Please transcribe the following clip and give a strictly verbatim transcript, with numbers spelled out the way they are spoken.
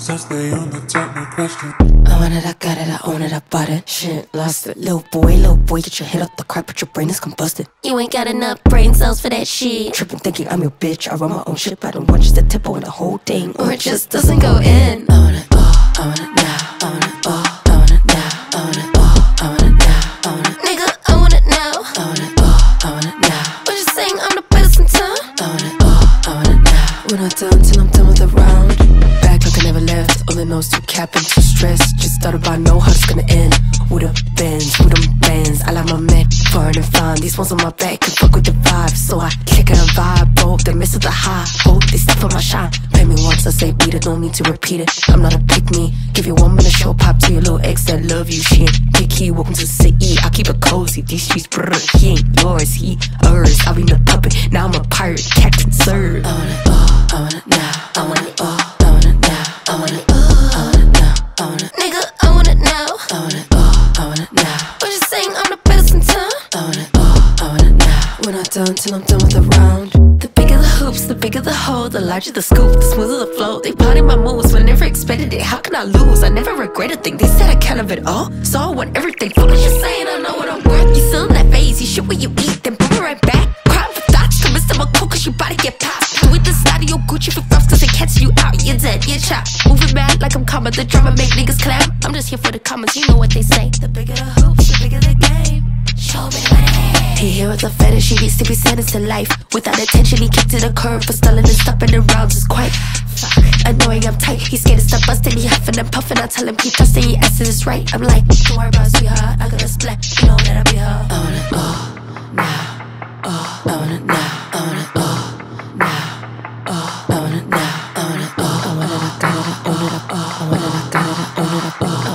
I stay on the top, no question. I want it, I got it, I own it, I bought it. Shit, lost it. Little boy, little boy, get your head off the crap, but your brain is combusted. You ain't got enough brain cells for that shit. Tripping, thinking I'm your bitch. I run my own ship. I don't want just a tipple in the whole thing. Or it just doesn't go in. I want it all, I want it now, I want it all, I want it now, I want it all, I want it now, I want it. Nigga, I want it now. I want it all, I want it now. What you saying? I'm the best in town. I want it all, I want it now. We're not done till I'm done with the round. Back like I never left. All the nose too capping, too stressed. Just thought about know how it's gonna end. With the bends, with them bands. I like my men, foreign and fine. These ones on my back can fuck with the vibe. So I kick and vibe, bro. They miss the high. Hope they step for my shine. Pay me once, I say beat it, don't need to repeat it. I'm not a pick me. Give you one minute show pop to your little ex that love you. She ain't picky, welcome to the city. I keep it cozy, these streets brr. He ain't yours, he hers. I'll be the puppet, now I'm a pirate, Captain Sir. I want it all, I want it now. I want it all, I want it now. I want it all, I want it now. I want it, Nigga, I want it now. I want it all, I want it now. What you saying? I'm the best in town. I want it all, I want it now. We're not done till I'm done with the round. The bigger the hoops, the bigger the hole, the larger the scoop, the smoother the flow. They plotting my moves, but never expected it. How can I lose? I never regret a thing. They said I can't have it all, so I want everything. Fuck what you saying, I know what I'm worth. You still in that phase, you shit what you eat, then bring it right back. Crying for thoughts, convinced I'm a cool cause your body get popped. You with the style of your Gucci for rough cause they cancel you out. You're dead, you're chopped. Moving mad like I'm coming, the drama make niggas clam. I'm just here for the comments, you know what they say. The bigger the hoops, the bigger the game. Show me the money. He here with a fetish, he needs to be sentenced to life. Without attention, he kicked to the curb for stalling and stopping the rounds is quite fuck. Annoying, I'm tight. He's scared to stop busting, he huffing and puffing. I tell him keep trusting, he asking it's right. I'm like, don't worry about it, sweetheart, I got a splat. You know that I'll be her. I want it all now, oh, I want it now, I want it all now, oh, I want it now, I want it all. I want it, I got it, I own it, I, I want it, I got it, I own it, I.